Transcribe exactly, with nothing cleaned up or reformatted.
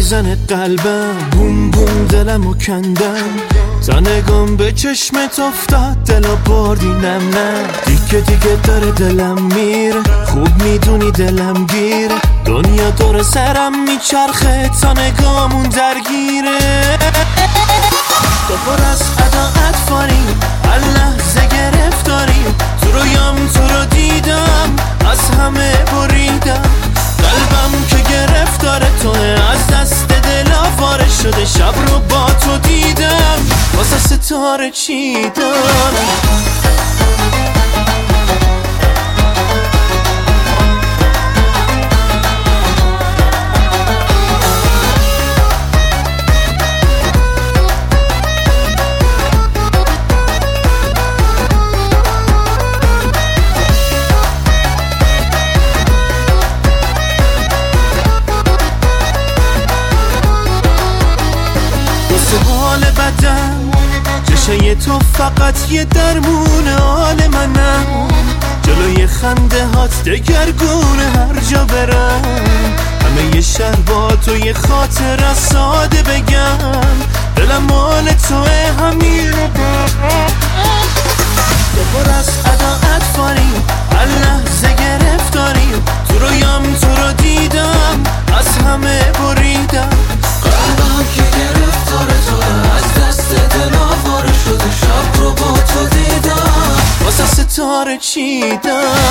میزنه قلبم، بوم بوم دلمو کندم. تا نگام به چشمت افتاد دلا بردی نم نم. دیگه دیگه داره دلم میره، خوب میدونی دلم گیره. دنیا دور سرم میچرخه تا نگامون درگیره. تو پر از عداعت فاریم، هر لحظه گرفتاریم. تو رویام تو رو دیدم، از همه بریدم. قلبم که گرفتار توه، از دست دل آواره شده. شب رو با تو دیدم، واسه ستاره چیدم. حال بدم چشای تو فقط یه درمونه. حال منم جلوی خنده هات دگرگونه. هر جا برم همه یه شهر با تو یه خاطر ساده بگم. دلم مال توه همین رو تو پر از عداعت فاریم، هر لحظه گرفتاریم. تو رویام تو رو دیدم، از همه بریدم. قلبم که گرفتار توه، از دست دل آواره شده. شب رو با تو دیدم، واسه ستاره چیدم.